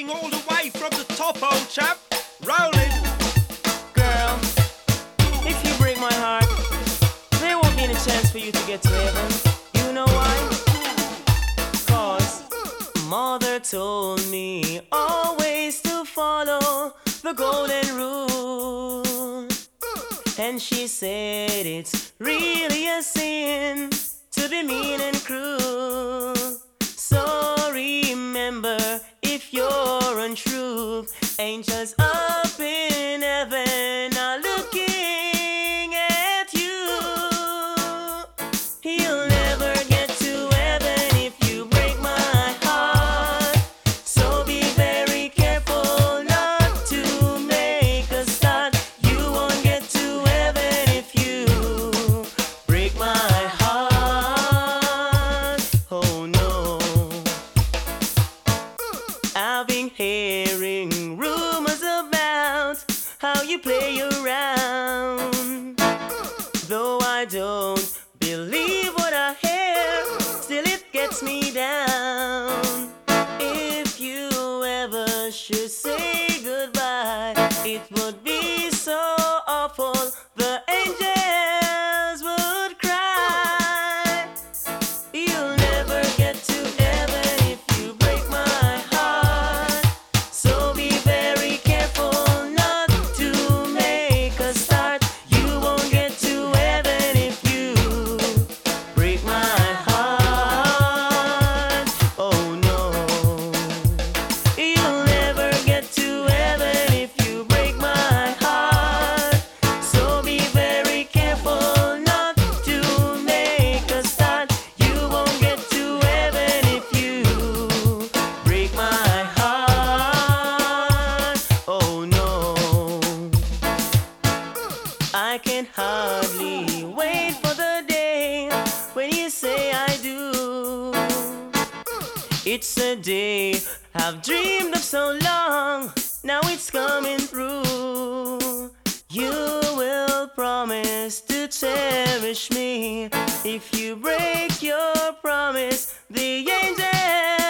going all the way from the top, old chap. Rolling. Girl, if you break my heart, there won't be any chance for you to get to heaven. You know why? 'Cause mother told me always to follow the golden rule. And she said it's really a sin to be mean and cruel. So remember, if you're untrue, angels up in heaven are looking at you. You'll never get to heaven if you break my heart. So be very careful not to make a start. You won't get to heaven if you break my heart. Oh no. I've been hearing rumors about how you play around. Though I don't believe what I hear, still it gets me down. If you ever should say goodbye, it would be so awful, the angels would cry. You'll never get to heaven if you break my heart. So be very careful not to make a start. You won't get to heaven if you break my heart. Oh no. You'll never get to heaven if you break my heart. So be very careful not to make a start. You won't get to heaven if you break my heart. Oh no. I can hardly wait for the day when you say I do. It's a day I've dreamed of so long, now it's coming through. You will promise to cherish me. If you break your promise, the angels